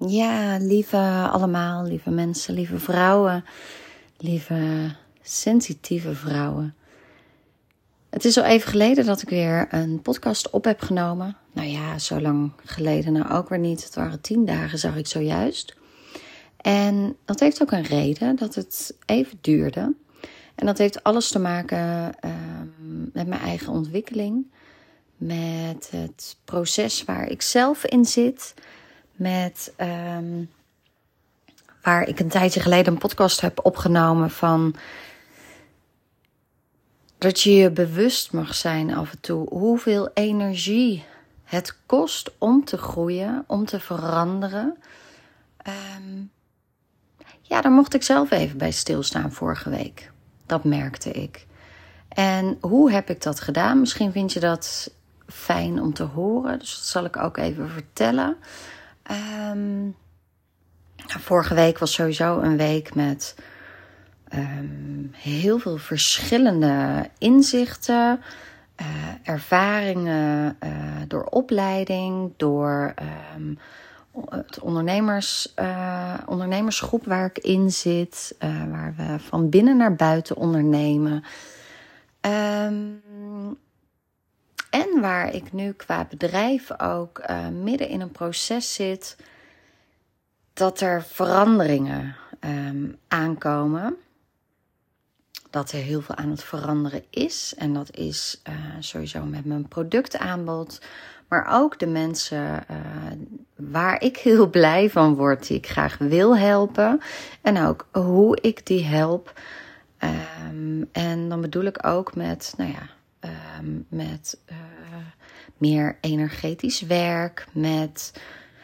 Ja, lieve allemaal, lieve mensen, lieve vrouwen, lieve sensitieve vrouwen. Het is al even geleden dat ik weer een podcast op heb genomen. Nou ja, zo lang geleden nou ook weer niet. Het waren 10 dagen, zag ik zojuist. En dat heeft ook een reden dat het even duurde. En dat heeft alles te maken met mijn eigen ontwikkeling. Met het proces waar ik zelf in zit. Met waar ik een tijdje geleden een podcast heb opgenomen van dat je je bewust mag zijn af en toe hoeveel energie het kost om te groeien, om te veranderen. Ja, daar mocht ik zelf even bij stilstaan vorige week. Dat merkte ik. En hoe heb ik dat gedaan? Misschien vind je dat fijn om te horen, dus dat zal ik ook even vertellen. Vorige week was sowieso een week met heel veel verschillende inzichten, ervaringen door opleiding, door het ondernemersgroep waar ik in zit, waar we van binnen naar buiten ondernemen. En waar ik nu qua bedrijf ook midden in een proces zit dat er veranderingen aankomen. Dat er heel veel aan het veranderen is. En dat is sowieso met mijn productaanbod. Maar ook de mensen waar ik heel blij van word. Die ik graag wil helpen. En ook hoe ik die help. En dan bedoel ik ook met, meer energetisch werk. Met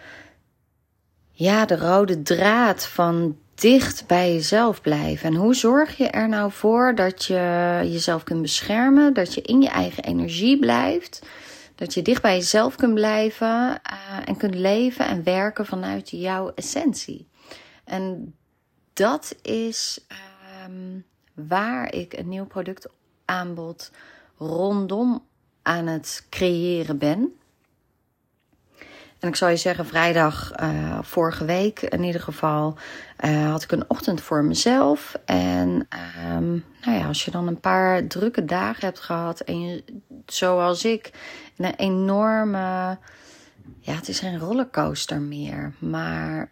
de rode draad van dicht bij jezelf blijven. En hoe zorg je er nou voor dat je jezelf kunt beschermen, dat je in je eigen energie blijft, dat je dicht bij jezelf kunt blijven en kunt leven en werken vanuit jouw essentie. En dat is waar ik een nieuw productaanbod rondom aan het creëren ben. En ik zal je zeggen, vrijdag vorige week in ieder geval had ik een ochtend voor mezelf. En als je dan een paar drukke dagen hebt gehad en je, zoals ik, een enorme, het is geen rollercoaster meer. Maar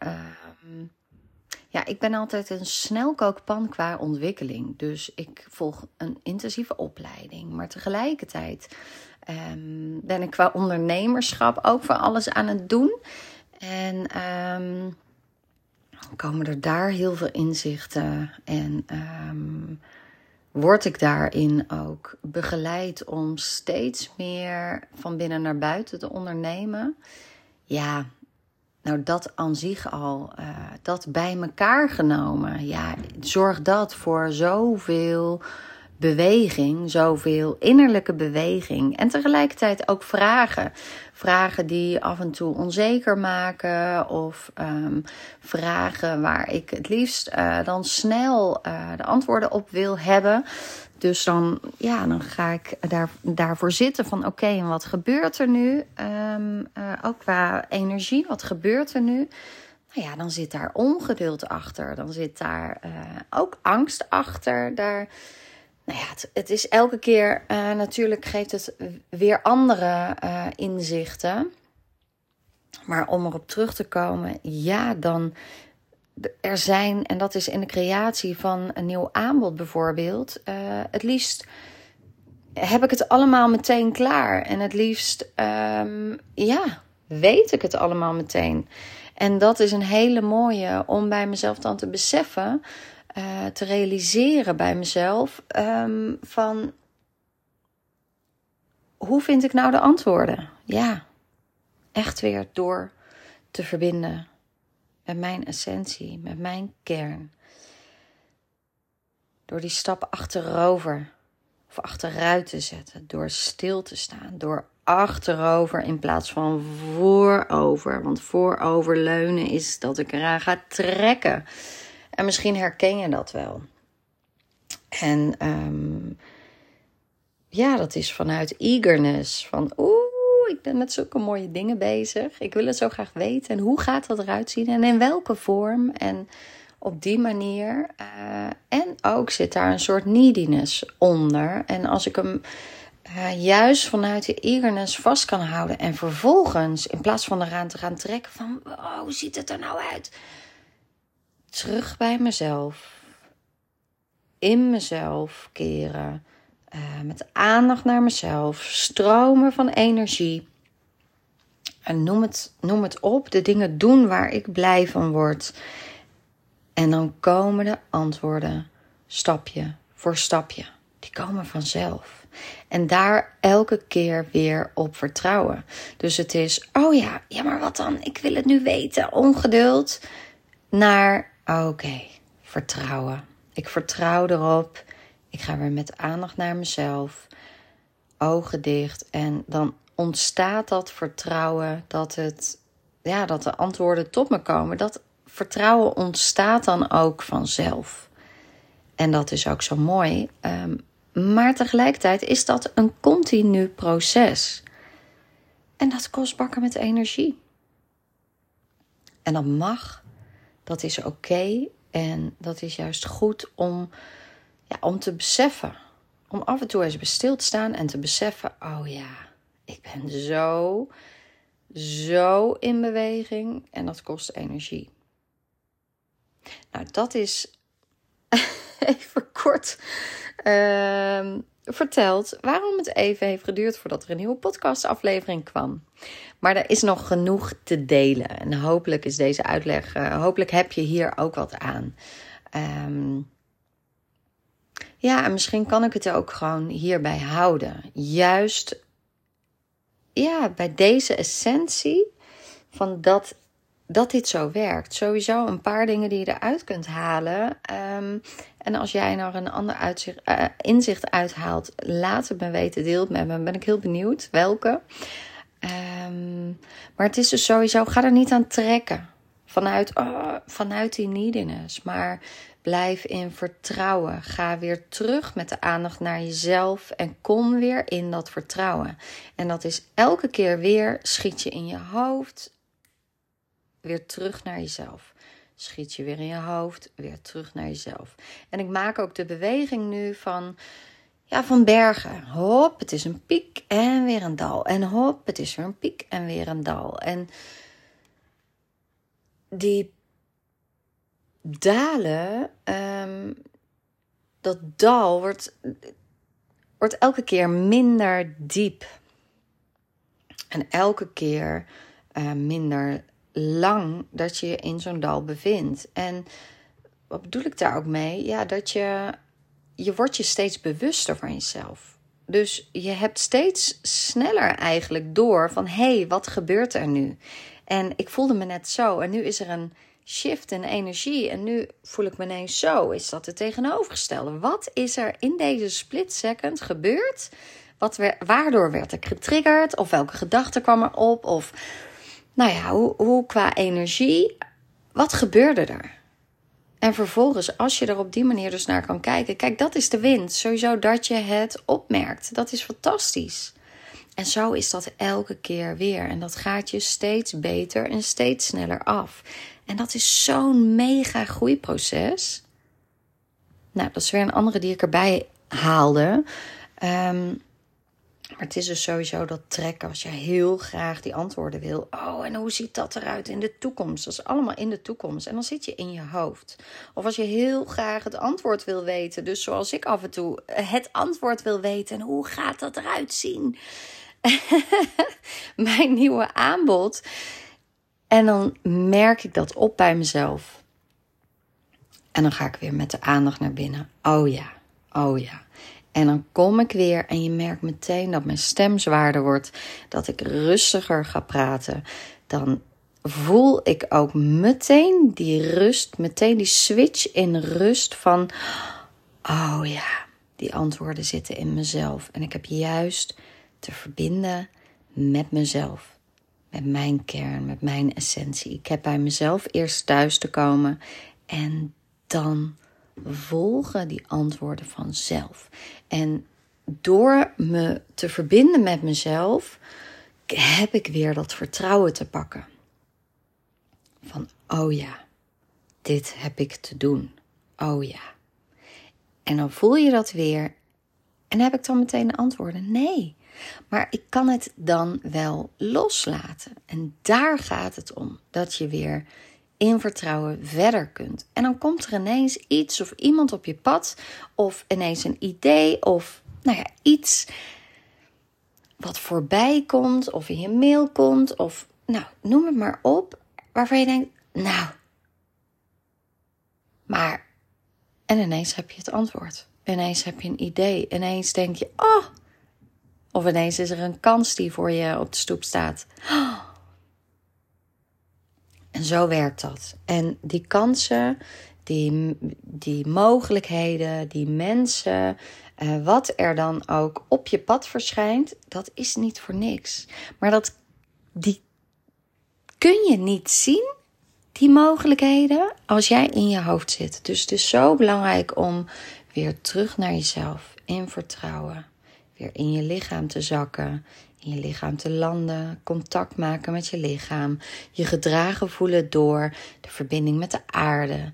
ik ben altijd een snelkookpan qua ontwikkeling. Dus ik volg een intensieve opleiding. Maar tegelijkertijd ben ik qua ondernemerschap ook voor alles aan het doen. En komen er daar heel veel inzichten. En word ik daarin ook begeleid om steeds meer van binnen naar buiten te ondernemen. Ja, nou dat aan zich al, dat bij elkaar genomen. Ja, zorg dat voor zoveel beweging, zoveel innerlijke beweging. En tegelijkertijd ook vragen. Vragen die af en toe onzeker maken. Of vragen waar ik het liefst dan snel de antwoorden op wil hebben. Dus dan ga ik daarvoor zitten van oké, en wat gebeurt er nu? Ook qua energie, wat gebeurt er nu? Nou ja, dan zit daar ongeduld achter. Dan zit daar ook angst achter. Het is elke keer, natuurlijk geeft het weer andere inzichten. Maar om erop terug te komen, dan er zijn, en dat is in de creatie van een nieuw aanbod bijvoorbeeld. Het liefst heb ik het allemaal meteen klaar. En het liefst, weet ik het allemaal meteen. En dat is een hele mooie om bij mezelf dan te beseffen, te realiseren bij mezelf van hoe vind ik nou de antwoorden? Ja, echt weer door te verbinden met mijn essentie, met mijn kern. Door die stap achterover of achteruit te zetten, door stil te staan, door achterover in plaats van voorover. Want vooroverleunen is dat ik eraan ga trekken. En misschien herken je dat wel. En dat is vanuit eagerness. Van ik ben met zulke mooie dingen bezig. Ik wil het zo graag weten. En hoe gaat dat eruit zien? En in welke vorm? En op die manier. En ook zit daar een soort neediness onder. En als ik hem juist vanuit de eagerness vast kan houden. En vervolgens, in plaats van eraan te gaan trekken van, oh, hoe ziet het er nou uit? Terug bij mezelf. In mezelf keren. Met aandacht naar mezelf. Stromen van energie. En noem het op. De dingen doen waar ik blij van word. En dan komen de antwoorden stapje voor stapje. Die komen vanzelf. En daar elke keer weer op vertrouwen. Dus het is, oh ja, maar wat dan? Ik wil het nu weten. Ongeduld. Naar, oké, vertrouwen. Ik vertrouw erop. Ik ga weer met aandacht naar mezelf. Ogen dicht. En dan ontstaat dat vertrouwen dat de antwoorden tot me komen. Dat vertrouwen ontstaat dan ook vanzelf. En dat is ook zo mooi. Maar tegelijkertijd is dat een continu proces. En dat kost bakken met energie. En dat mag. Dat is oké. En dat is juist goed om te beseffen. Om af en toe eens bij stil te staan en te beseffen. Oh ja, ik ben zo in beweging. En dat kost energie. Nou, dat is even kort verteld waarom het even heeft geduurd voordat er een nieuwe podcastaflevering kwam. Maar er is nog genoeg te delen. En hopelijk is deze uitleg, hopelijk heb je hier ook wat aan. En misschien kan ik het ook gewoon hierbij houden. Juist bij deze essentie van dat dit zo werkt. Sowieso een paar dingen die je eruit kunt halen. En als jij nog een ander inzicht uithaalt, laat het me weten, deel het met me. Ben ik heel benieuwd welke. Maar het is dus sowieso, ga er niet aan trekken. Vanuit die neediness. Maar blijf in vertrouwen. Ga weer terug met de aandacht naar jezelf. En kom weer in dat vertrouwen. En dat is elke keer weer, schiet je in je hoofd. Weer terug naar jezelf. Schiet je weer in je hoofd. Weer terug naar jezelf. En ik maak ook de beweging nu van bergen. Hop, het is een piek en weer een dal. En hop, het is weer een piek en weer een dal. En die dalen, dat dal wordt elke keer minder diep. En elke keer minder lang dat je je in zo'n dal bevindt. En wat bedoel ik daar ook mee? Ja, dat je wordt je steeds bewuster van jezelf. Dus je hebt steeds sneller eigenlijk door van, hé, wat gebeurt er nu? En ik voelde me net zo. En nu is er een shift in energie. En nu voel ik me ineens zo. Is dat het tegenovergestelde? Wat is er in deze split second gebeurd? Waardoor werd ik getriggerd? Of welke gedachte kwam er op? Of hoe qua energie? Wat gebeurde er? En vervolgens, als je er op die manier dus naar kan kijken. Kijk, dat is de winst. Sowieso dat je het opmerkt. Dat is fantastisch. En zo is dat elke keer weer. En dat gaat je steeds beter en steeds sneller af. En dat is zo'n mega groeiproces. Nou, dat is weer een andere die ik erbij haalde. Maar het is dus sowieso dat trekken als je heel graag die antwoorden wil. Oh, en hoe ziet dat eruit in de toekomst? Dat is allemaal in de toekomst. En dan zit je in je hoofd. Of als je heel graag het antwoord wil weten. Dus zoals ik af en toe het antwoord wil weten. En hoe gaat dat eruit zien? Mijn nieuwe aanbod. En dan merk ik dat op bij mezelf. En dan ga ik weer met de aandacht naar binnen. Oh ja. En dan kom ik weer en je merkt meteen dat mijn stem zwaarder wordt. Dat ik rustiger ga praten. Dan voel ik ook meteen die rust, meteen die switch in rust van, oh ja, die antwoorden zitten in mezelf. En ik heb juist te verbinden met mezelf. Met mijn kern, met mijn essentie. Ik heb bij mezelf eerst thuis te komen en dan volgen die antwoorden vanzelf. En door me te verbinden met mezelf, heb ik weer dat vertrouwen te pakken. Van, oh ja, dit heb ik te doen. Oh ja. En dan voel je dat weer. En heb ik dan meteen antwoorden? Nee. Maar ik kan het dan wel loslaten. En daar gaat het om. Dat je weer in vertrouwen verder kunt. En dan komt er ineens iets of iemand op je pad. Of ineens een idee. Of iets wat voorbij komt. Of in je mail komt. Of noem het maar op. Waarvan je denkt, maar. En ineens heb je het antwoord. Ineens heb je een idee. Ineens denk je, Of ineens is er een kans die voor je op de stoep staat. En zo werkt dat. En die kansen, die mogelijkheden, die mensen, wat er dan ook op je pad verschijnt, dat is niet voor niks. Maar die kun je niet zien, die mogelijkheden, als jij in je hoofd zit. Dus het is zo belangrijk om weer terug naar jezelf, in vertrouwen. Weer in je lichaam te zakken, in je lichaam te landen, contact maken met je lichaam. Je gedragen voelen door de verbinding met de aarde.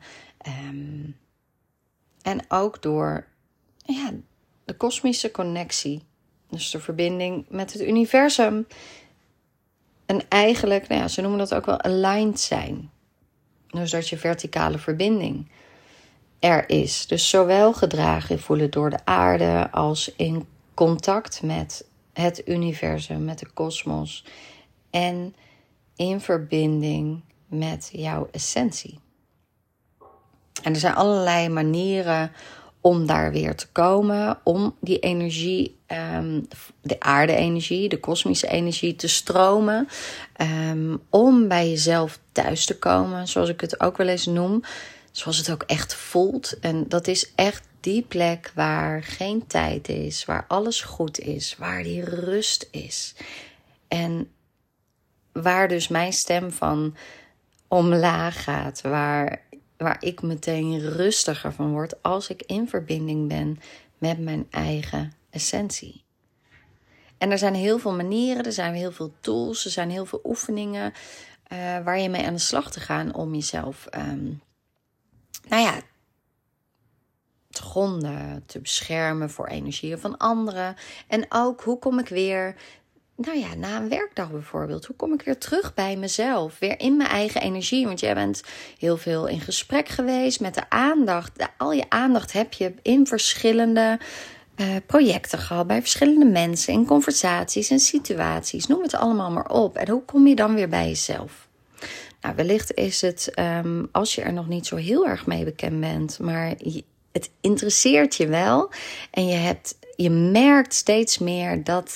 En ook door de kosmische connectie. Dus de verbinding met het universum. En eigenlijk, ze noemen dat ook wel aligned zijn. Dus dat je verticale verbinding er is. Dus zowel gedragen voelen door de aarde als in contact met het universum, met de kosmos. En in verbinding met jouw essentie. En er zijn allerlei manieren om daar weer te komen. Om die energie, de aarde-energie, de kosmische energie te stromen. Om bij jezelf thuis te komen, zoals ik het ook wel eens noem. Zoals het ook echt voelt. En dat is echt die plek waar geen tijd is, waar alles goed is, waar die rust is. En waar dus mijn stem van omlaag gaat, waar ik meteen rustiger van word als ik in verbinding ben met mijn eigen essentie. En er zijn heel veel manieren, er zijn heel veel tools, er zijn heel veel oefeningen waar je mee aan de slag te gaan om jezelf te gronden, te beschermen voor energieën van anderen. En ook, hoe kom ik weer, na een werkdag bijvoorbeeld, hoe kom ik weer terug bij mezelf, weer in mijn eigen energie? Want jij bent heel veel in gesprek geweest met de aandacht. Al je aandacht heb je in verschillende projecten gehad, bij verschillende mensen, in conversaties en situaties. Noem het allemaal maar op. En hoe kom je dan weer bij jezelf? Wellicht is het, als je er nog niet zo heel erg mee bekend bent, maar het interesseert je wel. En je merkt steeds meer dat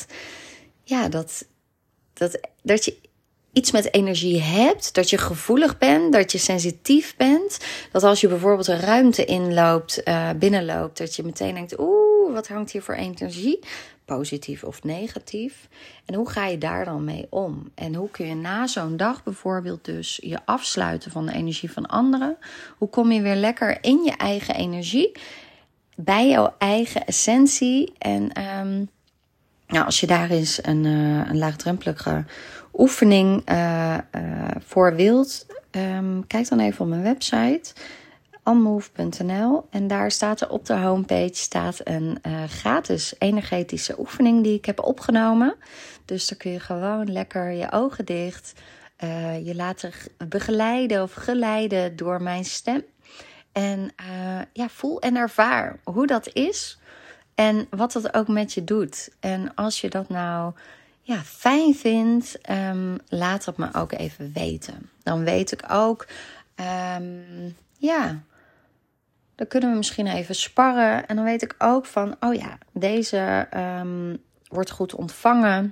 je iets met energie hebt. Dat je gevoelig bent, dat je sensitief bent. Dat als je bijvoorbeeld een ruimte binnenloopt, dat je meteen denkt, wat hangt hier voor energie? Positief of negatief. En hoe ga je daar dan mee om? En hoe kun je na zo'n dag bijvoorbeeld dus je afsluiten van de energie van anderen? Hoe kom je weer lekker in je eigen energie, bij jouw eigen essentie? En als je daar eens een laagdrempelige oefening voor wilt, kijk dan even op mijn website unmove.nl. En daar staat op de homepage een gratis energetische oefening die ik heb opgenomen. Dus dan kun je gewoon lekker je ogen dicht, je laten begeleiden of geleiden door mijn stem. En voel en ervaar hoe dat is en wat dat ook met je doet. En als je dat fijn vindt, laat het me ook even weten. Dan weet ik ook, dan kunnen we misschien even sparren. En dan weet ik ook van, deze wordt goed ontvangen.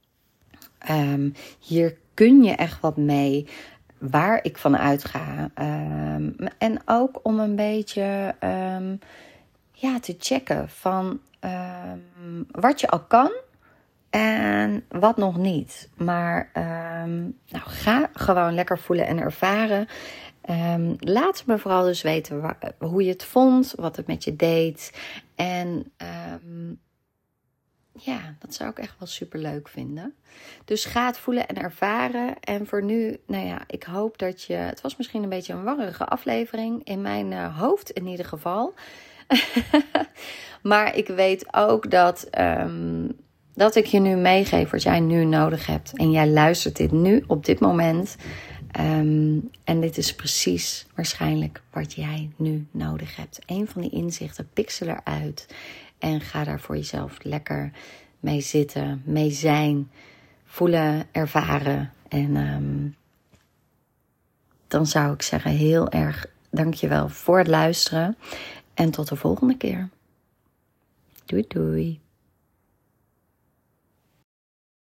Hier kun je echt wat mee, waar ik van uitga. En ook om een beetje te checken van wat je al kan en wat nog niet. Maar ga gewoon lekker voelen en ervaren. Laat me vooral dus weten hoe je het vond, wat het met je deed. En Ja, dat zou ik echt wel super leuk vinden. Dus ga het voelen en ervaren. En voor nu, nou ja, ik hoop dat je... Het was misschien een beetje een warrige aflevering. In mijn hoofd in ieder geval. Maar ik weet ook dat ik je nu meegeef wat jij nu nodig hebt. En jij luistert dit nu op dit moment. En dit is precies waarschijnlijk wat jij nu nodig hebt. Eén van die inzichten, pixel eruit. En ga daar voor jezelf lekker mee zitten, mee zijn, voelen, ervaren. En dan zou ik zeggen heel erg dankjewel voor het luisteren. En tot de volgende keer. Doei doei.